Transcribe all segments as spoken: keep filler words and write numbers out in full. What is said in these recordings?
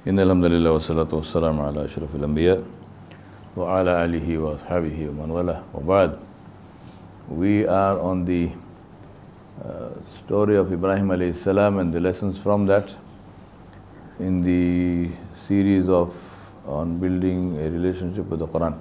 إن الحمد لله والصلاة والسلام على أشرف الأنبياء وعلى آله وأصحابه ومن والاه وبعد. We are on the uh, story of Ibrahim alayhi salam and the lessons from that in the series of on building a relationship with the Quran.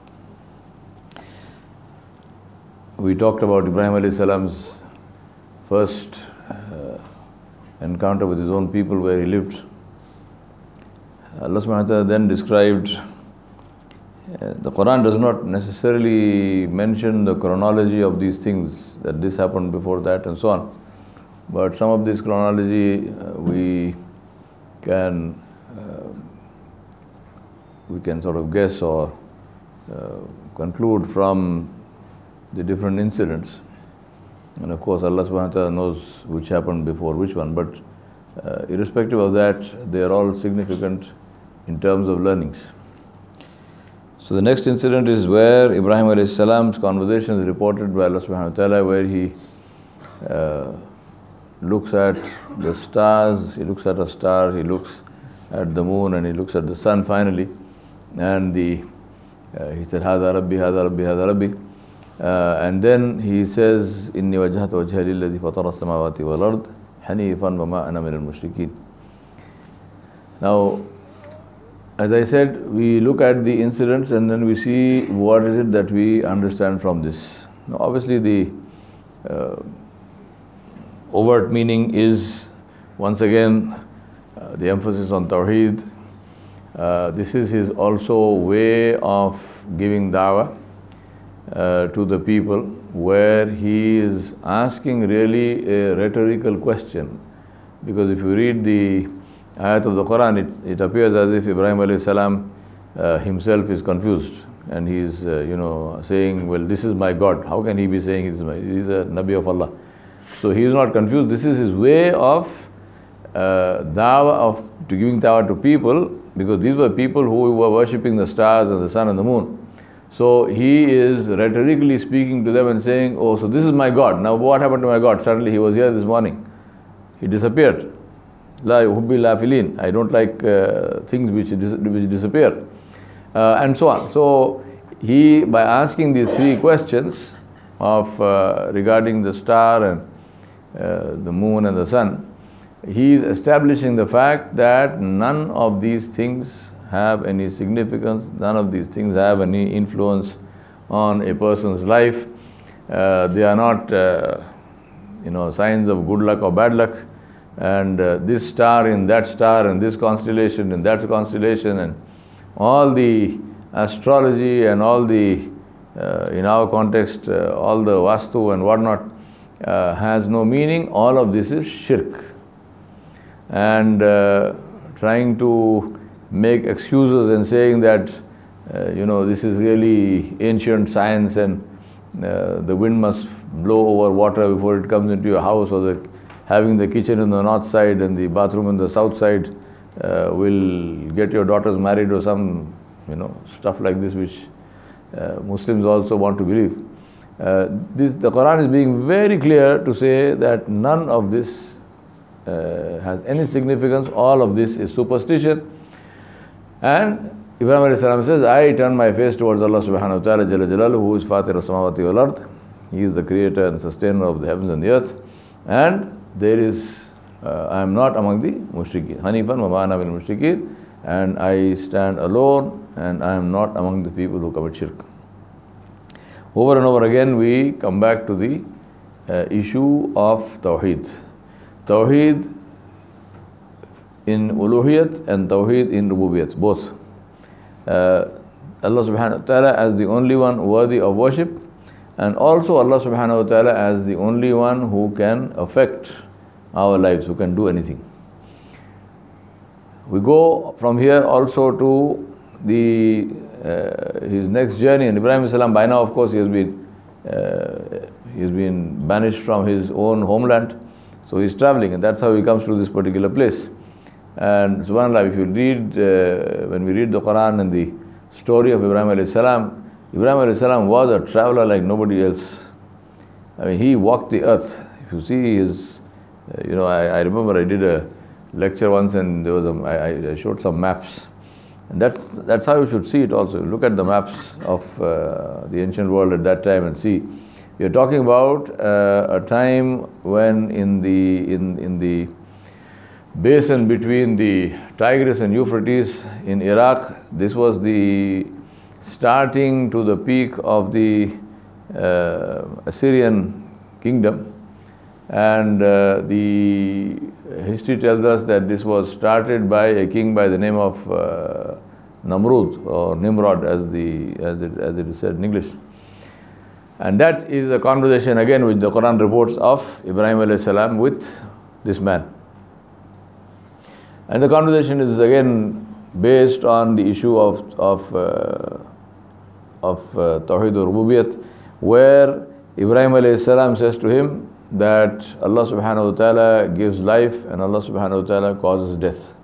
We talked about Ibrahim alayhi salam's first uh, encounter with his own people where he lived. Allah subhanahu wa ta'ala then described, uh, the Quran does not necessarily mention the chronology of these things, that this happened before that and so on. But some of this chronology uh, we can uh, we can sort of guess or uh, conclude from the different incidents. And of course Allah subhanahu wa ta'ala knows which happened before which one, but uh, irrespective of that, they are all significant in terms of learnings. So the next incident is where Ibrahim alayhi salam's conversation is reported by Allah subhanahu wa ta'ala, where he uh, looks at the stars, he looks at a star, he looks at the moon, and he looks at the sun finally, and the uh, he said, Hada Rabbi, Hada Rabbi, Hada Rabbi. Uh, and then he says, Inni wajjahtu wajhiya lilladhi fatara as-samawati wal ard hanifan wa ma ana min al-mushrikeen. Now, as I said, we look at the incidents and then we see what is it that we understand from this. Now, obviously the uh, overt meaning is once again uh, the emphasis on Tawheed. Uh, this is his also way of giving da'wah uh, to the people, where he is asking really a rhetorical question. Because if you read the ayat of the Quran, it, it appears as if Ibrahim alayhi salam uh, himself is confused, and he is uh, you know saying, well, this is my God. How can he be saying this is my, he is a Nabi of Allah? So he is not confused. This is his way of uh, da'wah, of to giving da'wah to people, because these were people who were worshipping the stars and the sun and the moon. So he is rhetorically speaking to them and saying, oh, so this is my God. Now what happened to my God? Suddenly he was here this morning. He disappeared. La yuhibbu al-afilin. I don't like uh, things which, dis- which disappear. Uh, and so on. So he, by asking these three questions of uh, regarding the star and uh, the moon and the sun, he is establishing the fact that none of these things have any significance, none of these things have any influence on a person's life. Uh, they are not uh, you know, signs of good luck or bad luck. And uh, this star in that star and this constellation in that constellation and all the astrology and all the, uh, in our context, uh, all the vastu and whatnot uh, has no meaning. All of this is shirk. And uh, trying to make excuses and saying that, uh, you know, this is really ancient science and uh, the wind must blow over water before it comes into your house, or the having the kitchen in the north side and the bathroom in the south side uh, will get your daughters married, or some, you know, stuff like this, which uh, Muslims also want to believe. Uh, this, the Quran is being very clear to say that none of this uh, has any significance. All of this is superstition. And Ibrahim alayhi salam says, I turn my face towards Allah subhanahu wa ta'ala jalla jalaluhu, who is fatir as-samawati wal ard. He is the creator and sustainer of the heavens and the earth. And there is, uh, I am not among the mushrikeen. Hanifan wa ma ana min mushrikeen. And I stand alone, and I am not among the people who commit shirk. Over and over again we come back to the uh, issue of Tawheed. Tawheed in uluhiyat and Tawheed in rububiyat, both. Uh, Allah subhanahu wa ta'ala as the only one worthy of worship, and also Allah subhanahu wa ta'ala as the only one who can affect our lives, who can do anything. We go from here also to the uh, his next journey. And Ibrahim salam, by now of course he has been uh, he has been banished from his own homeland, so he is traveling, and that's how he comes to this particular place. And subhanAllah, if you read uh, when we read the Quran and the story of Ibrahim alayhi salam, Ibrahim alayhi salam was a traveler like nobody else. I mean, he walked the earth. If you see his, uh, you know, I, I remember I did a lecture once, and there was a, I, I showed some maps. And that's, that's how you should see it also. Look at the maps of uh, the ancient world at that time and see. You're talking about uh, a time when in the, in, in the basin between the Tigris and Euphrates in Iraq, this was the starting to the peak of the uh, Assyrian kingdom. And uh, the history tells us that this was started by a king by the name of uh, Namrud, or Nimrod as, the, as, it, as it is said in English. And that is a conversation again which the Quran reports of Ibrahim alayhi salam with this man. And the conversation is again based on the issue of, of, uh, of uh, Tawheed al-Rububiyyat, where Ibrahim alayhi salam says to him that Allah subhanahu wa ta'ala gives life and Allah subhanahu wa ta'ala causes death.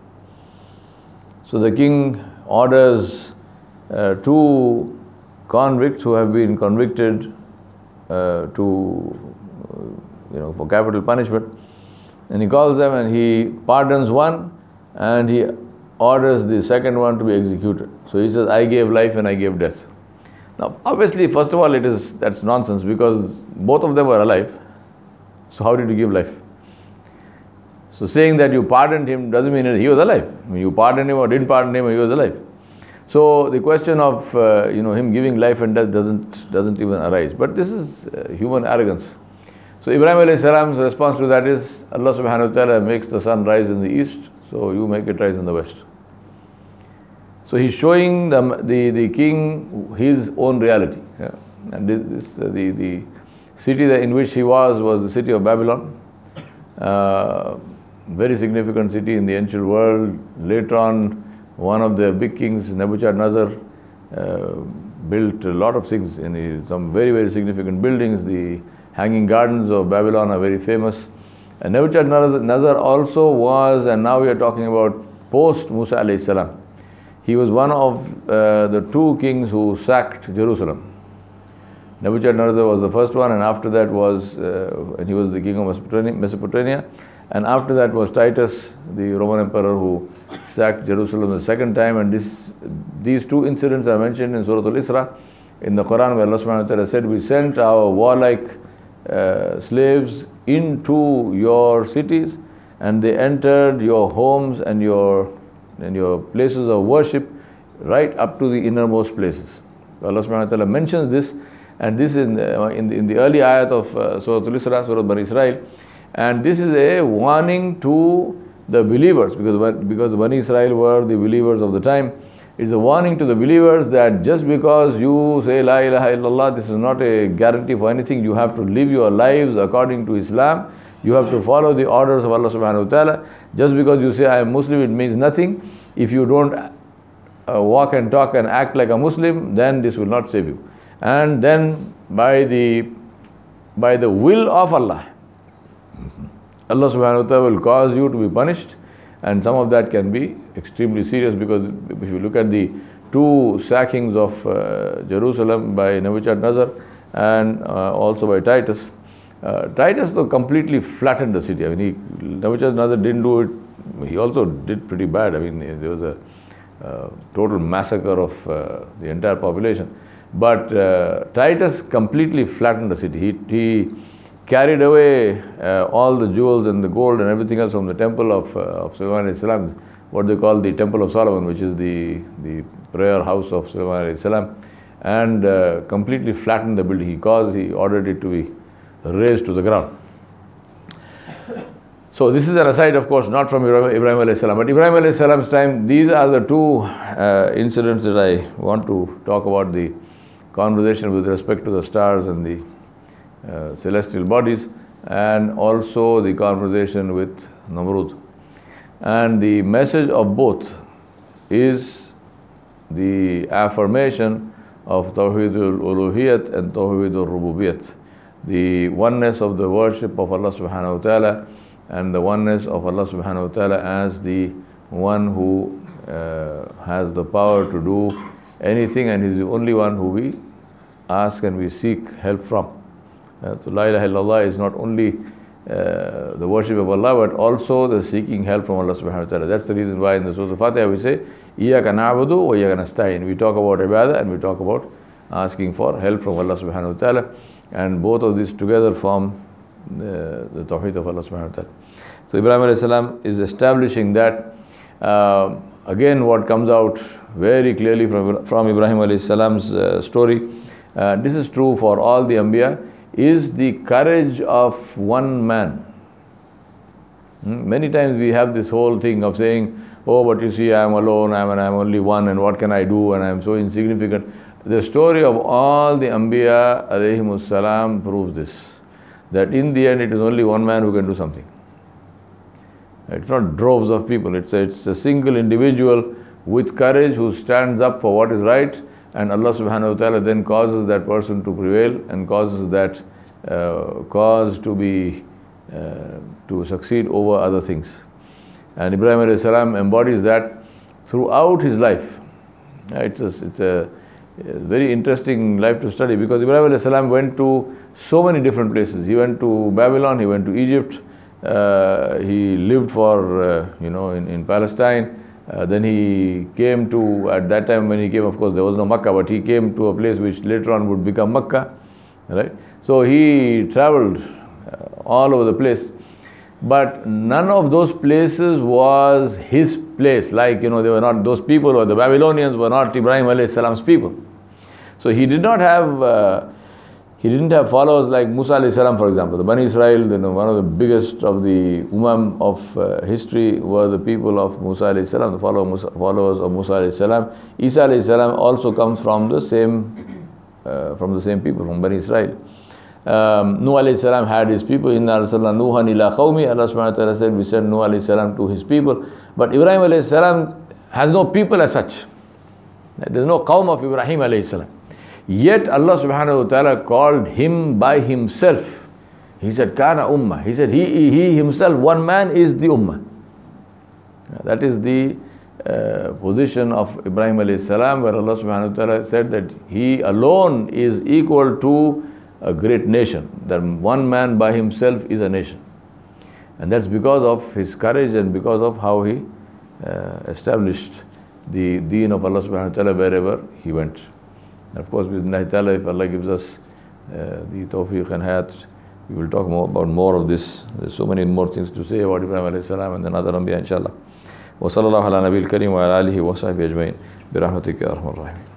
So the king orders uh, two convicts who have been convicted uh, to, uh, you know, for capital punishment, and he calls them and he pardons one and he orders the second one to be executed. So he says, I gave life and I gave death. Now obviously, first of all, it is, that's nonsense, because both of them were alive. So how did you give life? So saying that you pardoned him doesn't mean that he was alive. I mean, you pardoned him or didn't pardon him, or he was alive. So the question of uh, you know, him giving life and death doesn't doesn't even arise. But this is uh, human arrogance. So Ibrahim alayhi salam's response to that is, Allah subhanahu wa ta'ala makes the sun rise in the east, so you make it rise in the west. So he's showing the the, the king his own reality. Yeah? And this, this uh, the the city that in which he was was the city of Babylon. Uh, very significant city in the ancient world. Later on, one of the big kings, Nebuchadnezzar, uh, built a lot of things, in the, some very, very significant buildings. The Hanging Gardens of Babylon are very famous. And Nebuchadnezzar also was, and now we are talking about post Musa alayhi salam, he was one of uh, the two kings who sacked Jerusalem. Nebuchadnezzar was the first one, and after that was, uh, and he was the king of Mesopotamia, Mesopotamia, and after that was Titus, the Roman emperor, who sacked Jerusalem the second time. And this, these two incidents are mentioned in Surah Al-Isra in the Quran, where Allah subhanahu wa ta'ala said, we sent our warlike uh, slaves into your cities, and they entered your homes and your, and your places of worship right up to the innermost places. Allah subhanahu wa ta'ala mentions this, and this in the, in the, in the early ayat of uh, Surah Al-Isra, Surah Bani Israel. And this is a warning to the believers, because, because Bani Israel were the believers of the time. It's a warning to the believers that just because you say La ilaha illallah, this is not a guarantee for anything. You have to live your lives according to Islam. You have to follow the orders of Allah subhanahu wa ta'ala. Just because you say I am Muslim, it means nothing. If you don't uh, walk and talk and act like a Muslim, then this will not save you. And then by the, by the will of Allah, Allah subhanahu wa ta'ala will cause you to be punished, and some of that can be extremely serious, because if you look at the two sackings of uh, Jerusalem by Nebuchadnezzar and uh, also by Titus, uh, Titus though completely flattened the city. I mean, he, Nebuchadnezzar didn't do it, he also did pretty bad. I mean, there was a uh, total massacre of uh, the entire population. But uh, Titus completely flattened the city. He, he carried away uh, all the jewels and the gold and everything else from the temple of, uh, of Sulaiman alayhi salam, what they call the Temple of Solomon, which is the, the prayer house of Sulaiman alayhi salam, and uh, completely flattened the building. He caused, he ordered it to be razed to the ground. So this is an aside, of course, not from Ibrahim alayhi salam, but Ibrahim alayhi salam's time. These are the two uh, incidents that I want to talk about: the conversation with respect to the stars and the Uh, celestial bodies, and also the conversation with Namrud. And the message of both is the affirmation of Tawheed al-Uluhiyyat and Tawheed al-Rububiyyat, the oneness of the worship of Allah subhanahu wa ta'ala, and the oneness of Allah subhanahu wa ta'ala as the one who uh, has the power to do anything, and He is the only one who we ask and we seek help from. Uh, so La ilaha illallah is not only uh, the worship of Allah, but also the seeking help from Allah subhanahu wa ta'ala. That's the reason why in the Surah Al-Fatiha we say, Iyaka na'budu wa iyaka nasta'in. We talk about ibadah and we talk about asking for help from Allah subhanahu wa ta'ala. And both of these together form the, the tawheed of Allah subhanahu wa ta'ala. So Ibrahim alayhi salam is establishing that. Uh, again, what comes out very clearly from, from Ibrahim alayhi salam's uh, story, uh, this is true for all the Anbiya, is the courage of one man. Hmm? Many times we have this whole thing of saying, oh, but you see, I am alone, I am, I am only one, and what can I do, and I am so insignificant. The story of all the Anbiya alayhimus salam proves this, that in the end it is only one man who can do something. It's not droves of people, it's a, it's a single individual with courage who stands up for what is right, and Allah subhanahu wa ta'ala then causes that person to prevail and causes that uh, cause to be, uh, to succeed over other things. And Ibrahim alayhi salam embodies that throughout his life. It's a, it's a very interesting life to study, because Ibrahim alayhi salam went to so many different places. He went to Babylon, he went to Egypt, uh, he lived for, uh, you know, in, in Palestine. Uh, then he came to, at that time when he came, of course there was no Makkah, but he came to a place which later on would become Makkah, right? So he traveled uh, all over the place. But none of those places was his place. Like, you know, they were not, those people, or the Babylonians were not Ibrahim alayhi salam's people. So he did not have, uh, he didn't have followers like Musa alayhi salam, for example. The Bani Israel, you know, one of the biggest of the Umam of uh, history were the people of Musa alayhi salam, the follow Musa, followers of Musa alayhi salam. Isa alayhi salam also comes from the same, uh, from the same people, from Bani Israel. Um, Nuh alayhi salam had his people. Inna arsalna Nuhan ila qawmi. Allah subhanahu wa ta'ala said, we sent Nuh alayhi salam to his people. But Ibrahim alayhi salam has no people as such. There is no qawm of Ibrahim alayhi salam. Yet Allah subhanahu wa ta'ala called him by himself. He said, Kana ummah. He said, he, he himself, one man is the ummah. That is the uh, position of Ibrahim alayhi salam, where Allah subhanahu wa ta'ala said that he alone is equal to a great nation. That one man by himself is a nation. And that's because of his courage and because of how he uh, established the deen of Allah subhanahu wa ta'ala wherever he went. And of course, bismillah ta'ala, if Allah gives us uh, the tawfiq and hayat, we will talk more about more of this. There's so many more things to say about Ibrahim alayhi salam and then other Anbiya, inshallah. Wa sallallahu ala nabil kareem wa ala alihi wa sahbihi ajma'in. Bi rahmatika ya arhamar rahimin.